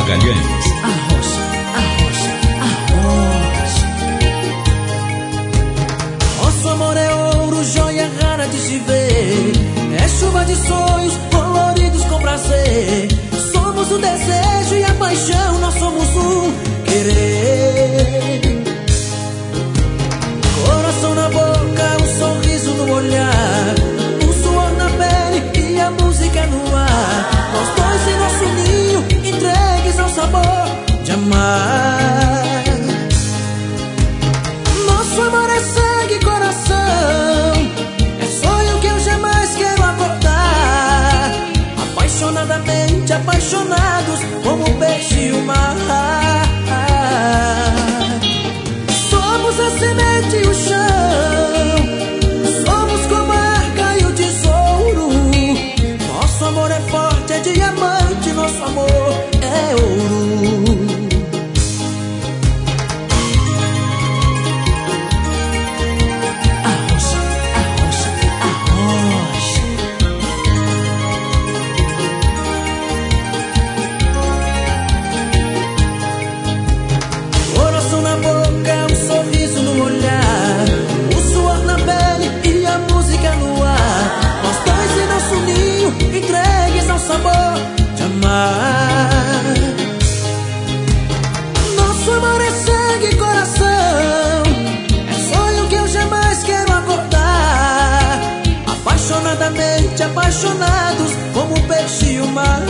Magalhães. Arrocha, arrocha, arrocha. Nosso amor é ouro, joia rara de se ver. É chuva de sonhos, coloridos com prazer. Somos o desejo e a paixão, nós somos um querer. Coração na boca, um sorriso no olhar, um suor na pele e a música no ar. Nós dois em nosso ninho, entregues ao sabor de amar. Nosso amor é sangue e coração, é sonho que eu jamais quero acordar. Apaixonadamente apaixonados, como o peixe e o mar. Somos a semente e o chão, somos como a arca e o tesouro. Nosso amor é forte, é diamante, nosso amor é ouro. Arrocha, arrocha, arrocha. Coração na boca, um sorriso no olhar, o suor na pele e a música no ar. Nós dois em nosso ninho, entregues ao sabor de amar. Nosso amor é sangue e coração, é sonho que eu jamais quero acordar. Apaixonadamente apaixonados, como o peixe e o mar.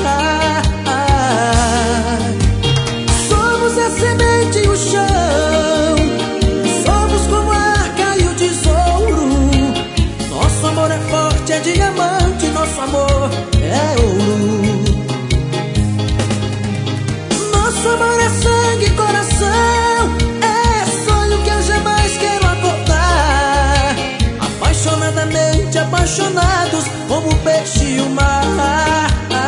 Somos a semente e o chão, somos como a arca e o tesouro. Nosso amor é forte, é diamante, nosso amor é ouro. Nosso amor é sangue e coração, é sonho que eu jamais quero acordar. Apaixonadamente apaixonados, como o peixe e o mar.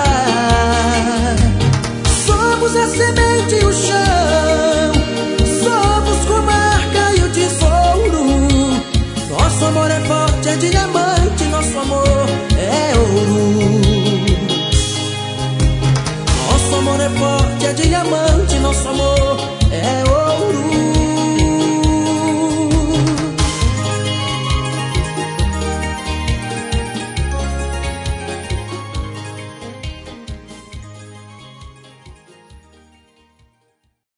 Somos a semente e o chão, somos como a arca e o tesouro. Nosso amor é forte, é diamante, nosso amor é ouro. Nosso amor é forte, é diamante, nosso amor